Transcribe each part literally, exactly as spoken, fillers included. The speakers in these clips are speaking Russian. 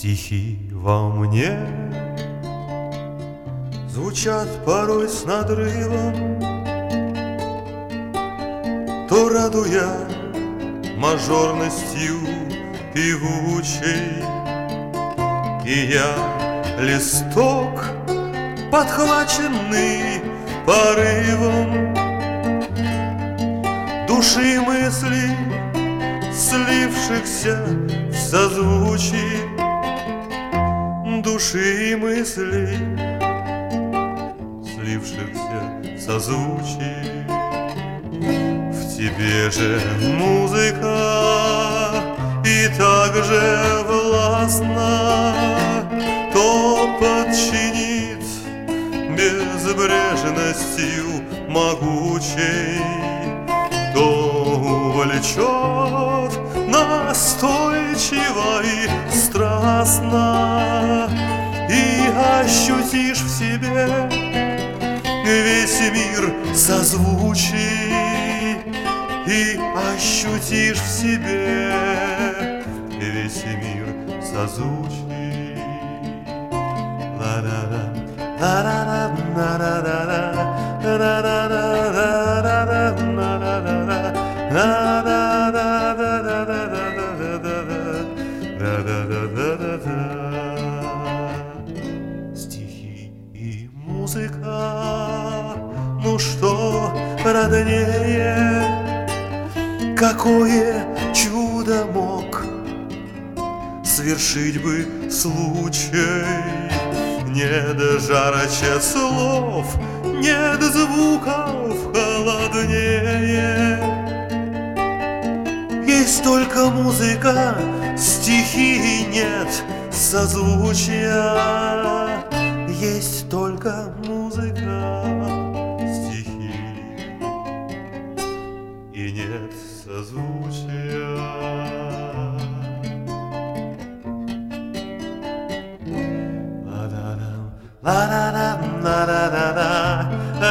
Стихи во мне звучат порой с надрывом, то радуя мажорностью певучей, и я листок, подхваченный порывом души и мыслей, слившихся в созвучии души и мыслей, слившихся в созвучии. В тебе же музыка и так же властна, то подчинит безбрежностью могучей, то увлечет настойчиво и страстно, и ощутишь в себе весь мир созвучий, и ощутишь в себе весь мир созвучий. Ла-ла-ла, ла-ла-ла, ла-ла-ла, стихи и музыка, ну что роднее? Какое чудо мог свершить бы случай? Нет жарче слов, нет звуков холоднее. Есть только музыка, стихи нет созвучия. Есть только музыка, стихи и нет созвучия. Ла-ла-ла, ла-ла-ла,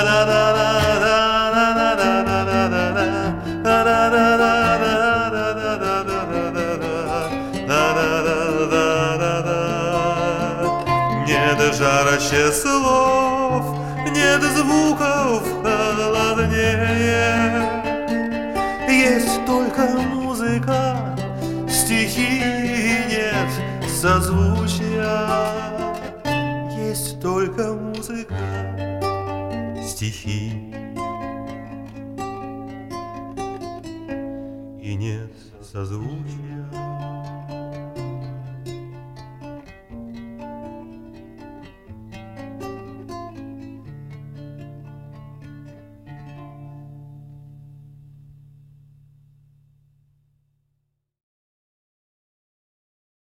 нет жарче слов, нет звуков холоднее. Есть только музыка, стихи нет созвучия. Есть только музыка, стихи и нет созвучия.